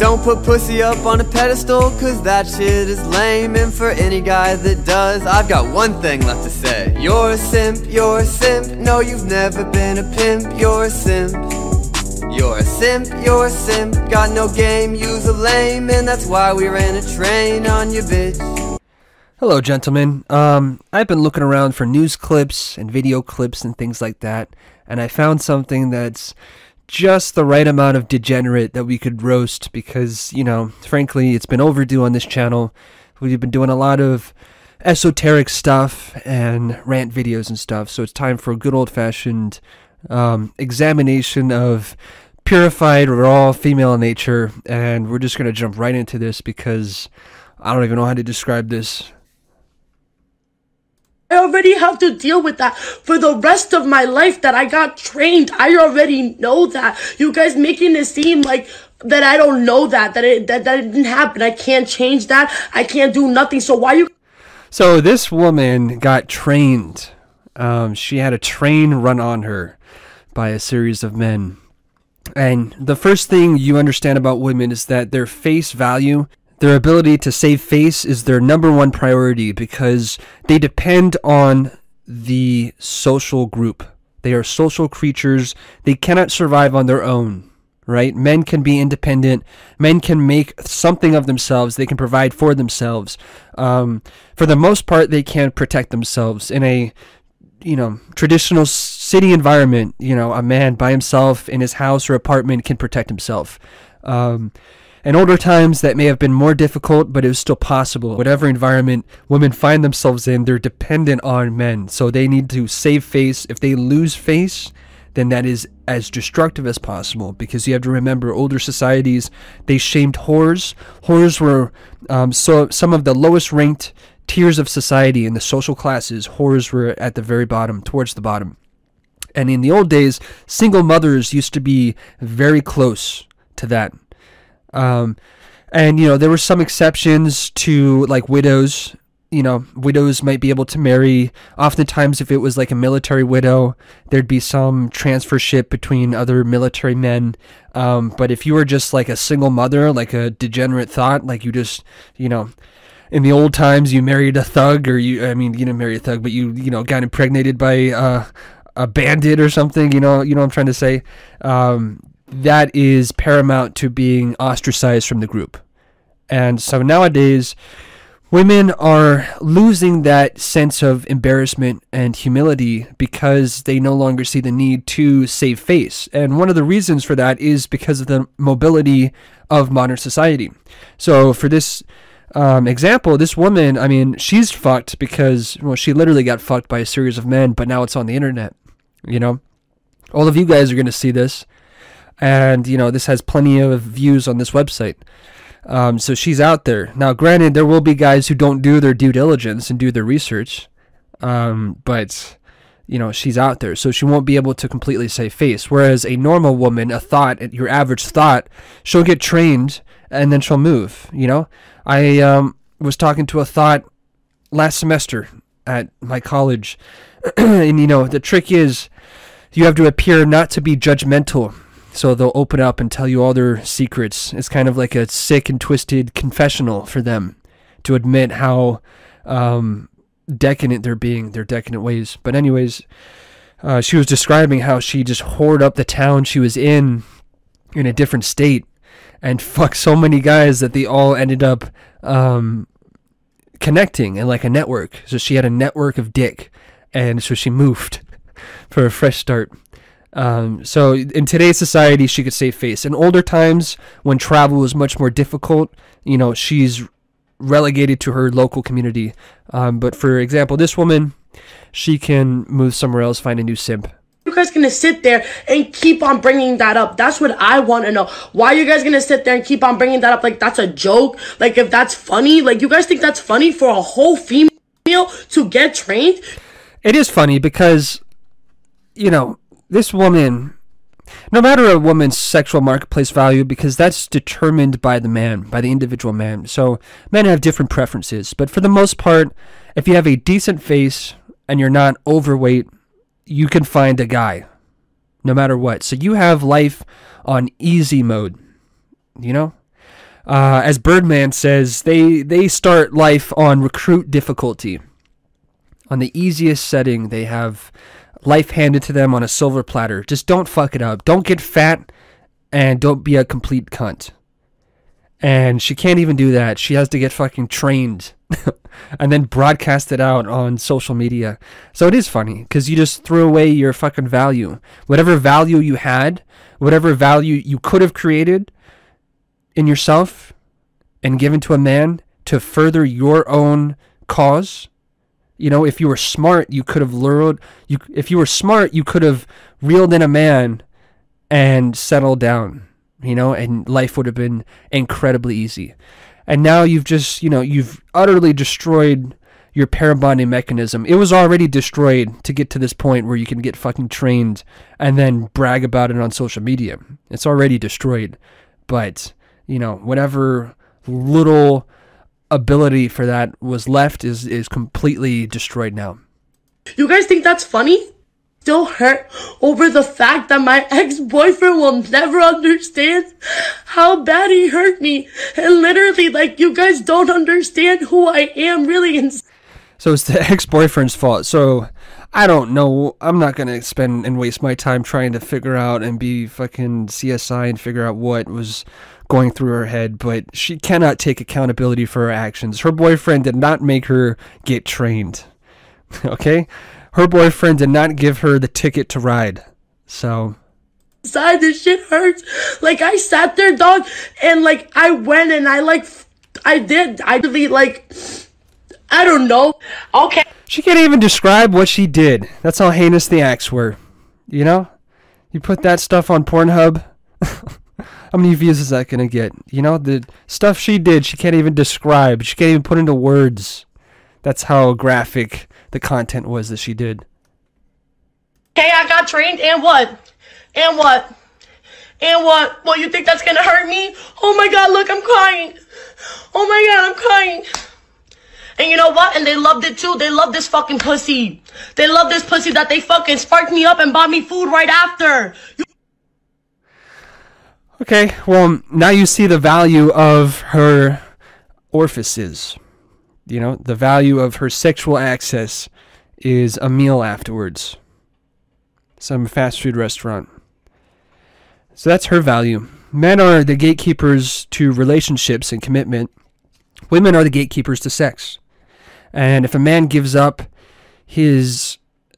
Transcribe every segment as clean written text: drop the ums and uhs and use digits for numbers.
Don't put pussy up on a pedestal, cause that shit is lame. And for any guy that does, I've got one thing left to say. You're a simp, you're a simp. No, you've never been a pimp. You're a simp. You're a simp, you're a simp. Got no game, use a lame. And that's why we ran a train on you, bitch. Hello, gentlemen. I've been looking around for news clips and video clips and things like that, and I found something that's just the right amount of degenerate that we could roast because, you know, frankly, it's been overdue on this channel. We've been doing a lot of esoteric stuff and rant videos and stuff, so it's time for a good old-fashioned examination of purified, raw female nature, and we're just going to jump right into this because I don't even know how to describe this. I already have to deal with that for the rest of my life that I got trained. I already know that. You guys making it seem like that I don't know that it didn't happen. I can't change that. I can't do nothing. So why you... So this woman got trained. She had a train run on her by a series of men. And the first thing you understand about women is that their face value, their ability to save face, is their number one priority because they depend on the social group. They are social creatures. They cannot survive on their own, right? Men can be independent. Men can make something of themselves. They can provide for themselves. For the most part, they can protect themselves in a, you know, traditional city environment. You know, a man by himself in his house or apartment can protect himself. In older times, that may have been more difficult, but it was still possible. Whatever environment women find themselves in, they're dependent on men. So they need to save face. If they lose face, then that is as destructive as possible. Because you have to remember, older societies, they shamed whores. Whores were so some of the lowest ranked tiers of society in the social classes. Whores were at the very bottom, towards the bottom. And in the old days, single mothers used to be very close to that. And, you know, there were some exceptions to, like, widows. You know, widows might be able to marry. Oftentimes, if it was like a military widow, there'd be some transfership between other military men. But if you were just like a single mother, like a degenerate thought, like you just, you know, in the old times, you married a thug, or you didn't marry a thug, but you got impregnated by a bandit or something, you know what I'm trying to say? That is paramount to being ostracized from the group. And so nowadays, women are losing that sense of embarrassment and humility because they no longer see the need to save face. And one of the reasons for that is because of the mobility of modern society. So for this example, this woman, I mean, she's fucked because, well, she literally got fucked by a series of men, but now it's on the internet, you know? All of you guys are going to see this. And, you know, this has plenty of views on this website. So she's out there. Now, granted, there will be guys who don't do their due diligence and do their research. But, you know, she's out there. So she won't be able to completely save face. Whereas a normal woman, a thought, your average thought, she'll get trained and then she'll move, you know. I was talking to a thought last semester at my college. And, you know, the trick is you have to appear not to be judgmental. So they'll open up and tell you all their secrets. It's kind of like a sick and twisted confessional for them to admit how decadent they're being, their decadent ways. But anyways, she was describing how she just whored up the town she was in a different state and fucked so many guys that they all ended up connecting in like a network. So she had a network of dick, and so she moved for a fresh start. So in today's society, she could save face. In older times, when travel was much more difficult, you know, she's relegated to her local community. But for example, this woman, she can move somewhere else, find a new simp. You guys gonna sit there and keep on bringing that up? That's what I want to know. Why are you guys gonna sit there and keep on bringing that up? Like that's a joke? Like if that's funny? Like you guys think that's funny for a whole female to get trained? It is funny because, you know, this woman, no matter a woman's sexual marketplace value, because that's determined by the man, by the individual man. So men have different preferences. But for the most part, if you have a decent face and you're not overweight, you can find a guy, no matter what. So you have life on easy mode, you know? As Birdman says, they start life on recruit difficulty. On the easiest setting, they have life handed to them on a silver platter. Just don't fuck it up. Don't get fat, and don't be a complete cunt. And she can't even do that. She has to get fucking trained and then broadcast it out on social media. So it is funny because you just threw away your fucking value. Whatever value you had, whatever value you could have created in yourself and given to a man to further your own cause. You know, if you were smart, you could have lured. If you were smart, you could have reeled in a man and settled down. You know, and life would have been incredibly easy. And now you've just, you've utterly destroyed your pair bonding mechanism. It was already destroyed to get to this point where you can get fucking trained and then brag about it on social media. It's already destroyed. But, whatever little ability for that was left is completely destroyed now. You guys think that's funny? Still hurt over the fact that my ex-boyfriend will never understand how bad he hurt me. And literally, you guys don't understand who I am really. So it's the ex-boyfriend's fault. So I don't know. I'm not going to spend and waste my time trying to figure out and be fucking CSI and figure out what was going through her head. But she cannot take accountability for her actions. Her boyfriend did not make her get trained. Okay? Her boyfriend did not give her the ticket to ride. So inside, this shit hurts. I sat there, dog, and I went and I really I don't know. Okay. She can't even describe what she did. That's how heinous the acts were. You put that stuff on Pornhub. How many views is that gonna get? The stuff she did, she can't even describe. She can't even put into words. That's how graphic the content was that she did. Okay, I got trained, and what? And what? And what? Well, you think that's gonna hurt me? Oh my god, look, I'm crying. Oh my god, I'm crying. And you know what? And they loved it too. They love this fucking pussy. They love this pussy that they fucking sparked me up and bought me food right after. Okay, well, now you see the value of her orifices. The value of her sexual access is a meal afterwards. Some fast food restaurant. So that's her value. Men are the gatekeepers to relationships and commitment. Women are the gatekeepers to sex. And if a man gives up his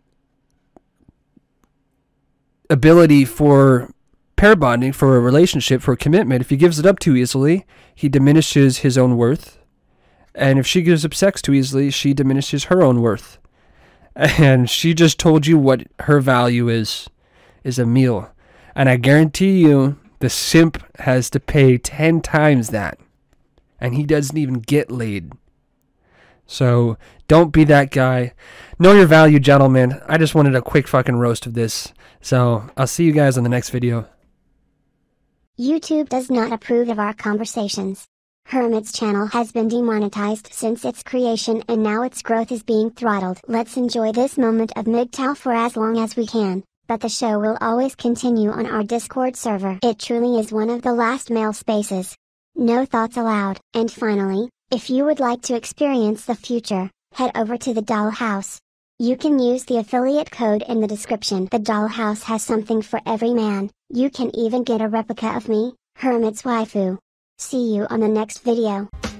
ability for pair bonding, for a relationship, for a commitment, if he gives it up too easily, he diminishes his own worth. And if she gives up sex too easily, she diminishes her own worth. And she just told you what her value is a meal. And I guarantee you, the simp has to pay 10 times that. And he doesn't even get laid. So don't be that guy. Know your value, gentlemen. I just wanted a quick fucking roast of this. So I'll see you guys on the next video. YouTube does not approve of our conversations. Hermit's channel has been demonetized since its creation and now its growth is being throttled. Let's enjoy this moment of MGTOW for as long as we can, but the show will always continue on our Discord server. It truly is one of the last male spaces. No thoughts allowed. And finally, if you would like to experience the future, head over to the Dollhouse. You can use the affiliate code in the description. The Dollhouse has something for every man. You can even get a replica of me, Hermit's waifu. See you on the next video.